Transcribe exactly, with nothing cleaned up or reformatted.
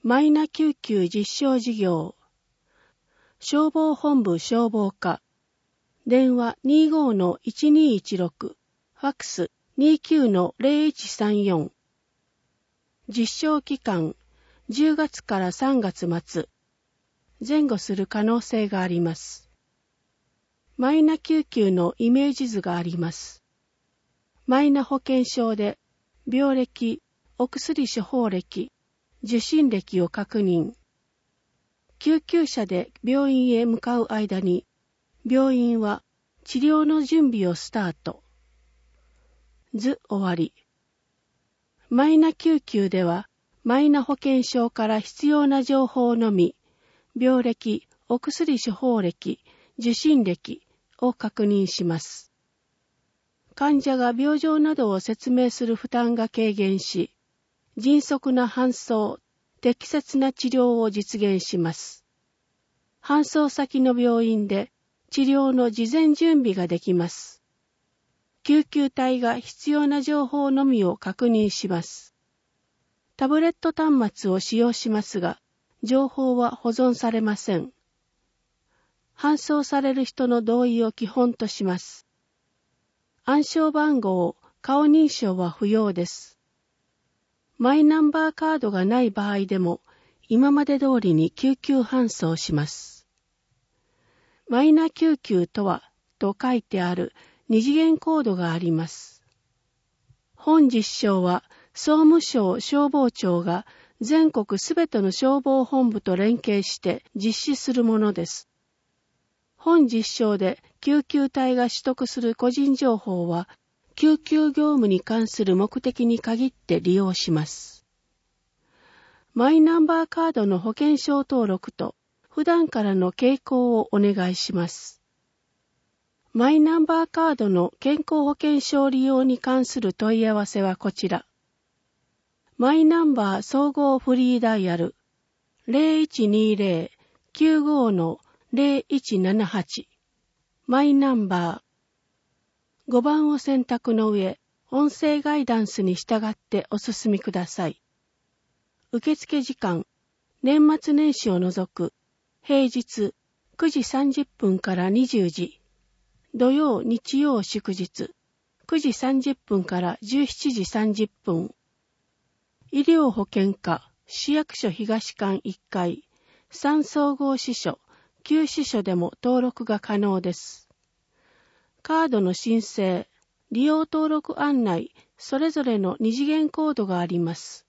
マイナ救急実証事業。消防本部消防課。電話 にじゅうごのいちにいちろく。ファックス にじゅうきゅうのゼロいちさんよん。実証期間じゅうがつからさんがつ末。前後する可能性があります。マイナ救急のイメージ図があります。マイナ保険証で病歴、お薬処方歴、受診歴を確認。救急車で病院へ向かう間に、病院は治療の準備をスタート。図終わり。マイナ救急では、マイナ保険証から必要な情報のみ、病歴、お薬処方歴、受診歴を確認します。患者が病状などを説明する負担が軽減し、迅速な搬送、適切な治療を実現します。搬送先の病院で治療の事前準備ができます。救急隊が必要な情報のみを確認します。タブレット端末を使用しますが、情報は保存されません。搬送される人の同意を基本とします。暗証番号、顔認証は不要です。マイナンバーカードがない場合でも、今まで通りに救急搬送します。マイナ救急とは、と書いてある二次元コードがあります。本実証は、総務省消防庁が全国すべての消防本部と連携して実施するものです。本実証で救急隊が取得する個人情報は、救急業務に関する目的に限って利用します。マイナンバーカードの保険証登録と普段からの傾向をお願いします。マイナンバーカードの健康保険証利用に関する問い合わせはこちら。マイナンバー総合フリーダイヤル ゼロいちにゼロ きゅうご の ゼロいちななはち マイナンバーごばんを選択の上、音声ガイダンスに従ってお進みください。受付時間、年末年始を除く、平日くじさんじゅっぷんからにじゅうじ、土曜日曜祝日くじさんじゅっぷんからじゅうしちじさんじゅっぷん、医療保険課市役所東館いっかい、さん総合支所、きゅう支所でも登録が可能です。カードの申請、利用登録案内、それぞれの二次元コードがあります。